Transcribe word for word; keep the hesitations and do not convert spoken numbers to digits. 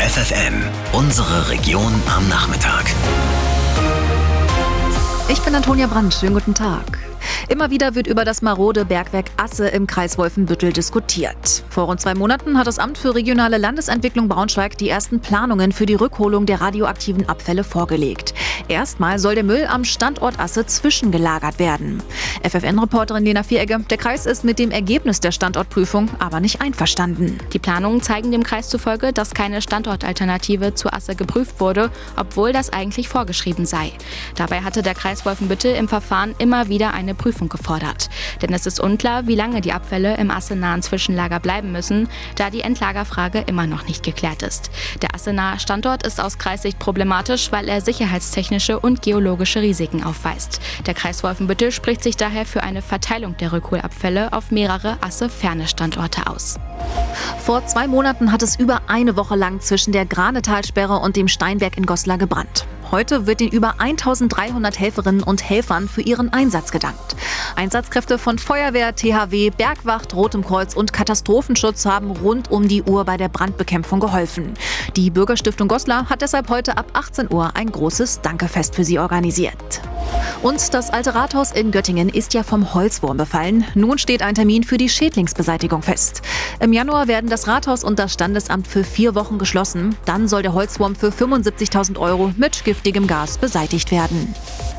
F F M, unsere Region am Nachmittag. Ich bin Antonia Brandt, schönen guten Tag. Immer wieder wird über das marode Bergwerk Asse im Kreis Wolfenbüttel diskutiert. Vor rund zwei Monaten hat das Amt für regionale Landesentwicklung Braunschweig die ersten Planungen für die Rückholung der radioaktiven Abfälle vorgelegt. Erstmal soll der Müll am Standort Asse zwischengelagert werden. F F N-Reporterin Lena Vieregge, der Kreis ist mit dem Ergebnis der Standortprüfung aber nicht einverstanden. Die Planungen zeigen dem Kreis zufolge, dass keine Standortalternative zu Asse geprüft wurde, obwohl das eigentlich vorgeschrieben sei. Dabei hatte der Kreis Wolfenbüttel im Verfahren immer wieder eine Prüfung gefordert. Denn es ist unklar, wie lange die Abfälle im assenahen Zwischenlager bleiben müssen, da die Endlagerfrage immer noch nicht geklärt ist. Der assenahe Standort ist aus Kreissicht problematisch, weil er sicherheitstechnische und geologische Risiken aufweist. Der Kreis Wolfenbüttel spricht sich daher für eine Verteilung der Rückholabfälle auf mehrere Asse-ferne Standorte aus. Vor zwei Monaten hat es über eine Woche lang zwischen der Granetalsperre und dem Steinberg in Goslar gebrannt. Heute wird den über eintausenddreihundert Helferinnen und Helfern für ihren Einsatz gedankt. Einsatzkräfte von Feuerwehr, T H W, Bergwacht, Rotem Kreuz und Katastrophenschutz haben rund um die Uhr bei der Brandbekämpfung geholfen. Die Bürgerstiftung Goslar hat deshalb heute ab achtzehn Uhr ein großes Dankefest für sie organisiert. Und das alte Rathaus in Göttingen ist ja vom Holzwurm befallen. Nun steht ein Termin für die Schädlingsbeseitigung fest. Im Januar werden das Rathaus und das Standesamt für vier Wochen geschlossen. Dann soll der Holzwurm für fünfundsiebzigtausend Euro mit giftigem Gas beseitigt werden.